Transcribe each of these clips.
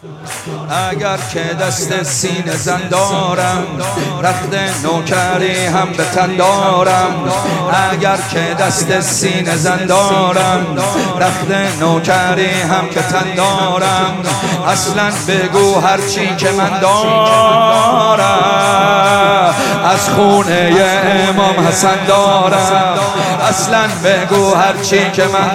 اگر که دست سینه زن دارم، رخت نوکری هم به تن دارم. اگر که دست سینه زن دارم، رخت نوکری هم به تن دارم. اصلا بگو هرچی که من دارم از خونه امام حسن دارم. اصلا بگو هرچی که من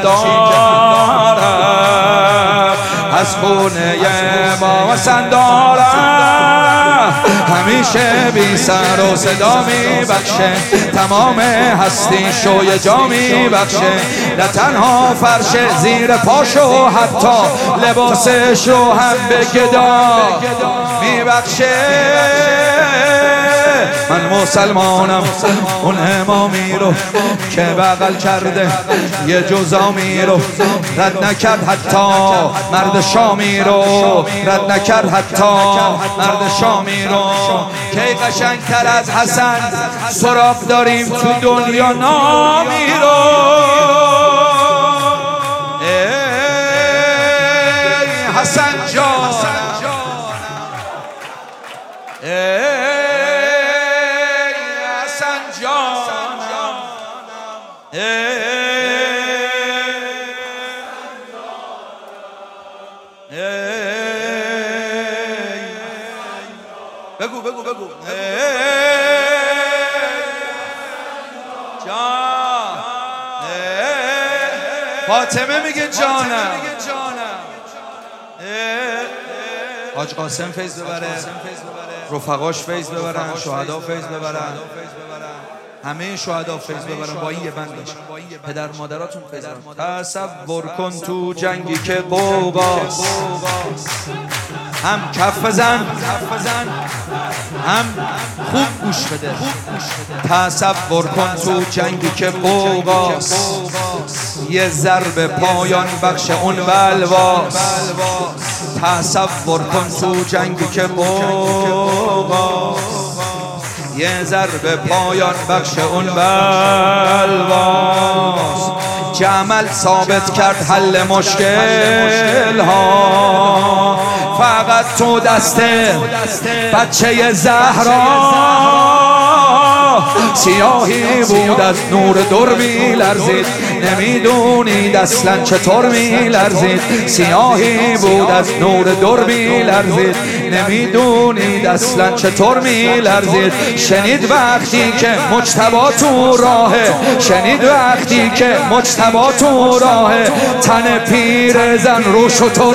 دارم از خونه امام حسن دارم. همیشه بی سر و صدا می بخشه، تمام هستی شوی جا می بخشه. نه تنها فرش زیر پاشو، حتی لباسش رو هم به گدا می بخشه. من مسلمانم، اون امامی رو که بغل کرده یه جزامی رو رد نکرد، حتی مرد شامی رو رد نکرد، حتی مرد شامی رو. که قشنگتر از حسن سراغ داریم تو دنیا نامی رو. ای حسن جان، بگو بگو بگو جان. فاطمه میگه جانم. حاج قاسم فیض ببره، رفقاش فیض ببرن، شهدا فیض ببرن، همه شهدا فیض ببرن با یه بندش. پدر مادراتون فیض ببرن. تصور کن تو جنگی که قوقاست، هم کف بزن هم خوب گوش بده. تصور کن تو جنگی که قوقاست، یه ضرب پایان بخش اون بلواست. تصور کن تو جنگی که قوقاست، یه ضرب پایان بخش اون بلواست. جمل ثابت کرد حل مشکل ها، فقط تو دست بچه زهرا. سیاهی بود از نور دور می لرزید، نمیدونید اصلا چطور می لرزید. سیاهی بود از نور دور می لرزید، نمیدونید اصلا چطور می لرزید. شنید وقتی که مجتبی تو راهه، شنید وقتی که مجتبی تو راهه. تن پیر زن رو شتر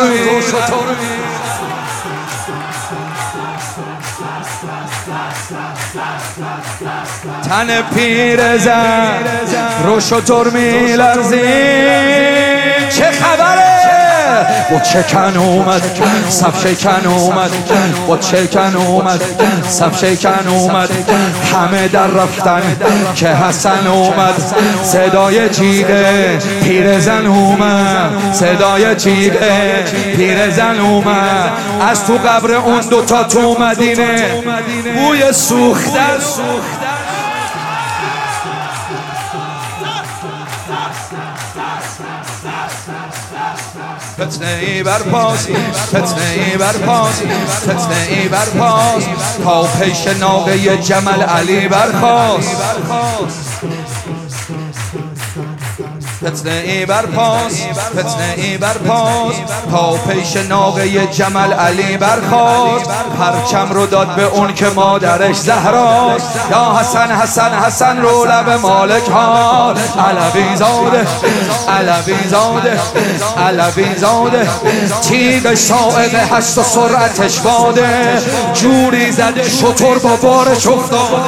تن پیر زن رو شتر می لرزید. چه خبره؟ با چکن اومد صف شکن اومد، با چکن اومد صف شکن اومد. همه در رفتن که حسن اومد. صدای جیغه پیرزن اومد، صدای جیغه پیرزن اومد. از تو قبر اون دوتا تو مدینه بوی سوختن. فتنه ای برپاس، فتنه ای برپاس، فتنه ای برپاس. تا پیش ناقه جمل علی برخاست. فتنه ای برپاس، فتنه ای برپاس. تا پیش ناقه جمل علی برخاست. پرچم رو داد به اون که مادرش زهراست. یا حسن حسن حسن رو لب مالک ها. علوی زاده علوی زاده علوی زاده. تیغ سائق هست و سرعتش باده. جوری زده شتر با بارش افتاد.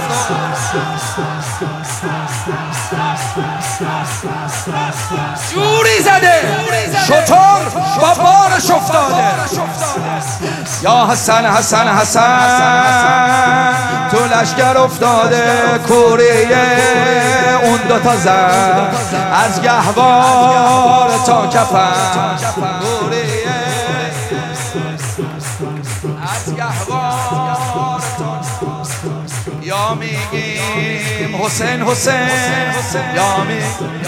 جوری زده شتر با بارش افتاده. یا حسن حسن حسن تو لشگر افتاده. کوریه اون دوتا زن از گهوار تا کفن. کوریه از گهوار تا یا میگیم حسین حسین، یا میگیم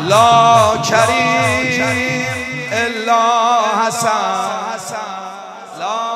لا کریم الا حسن لا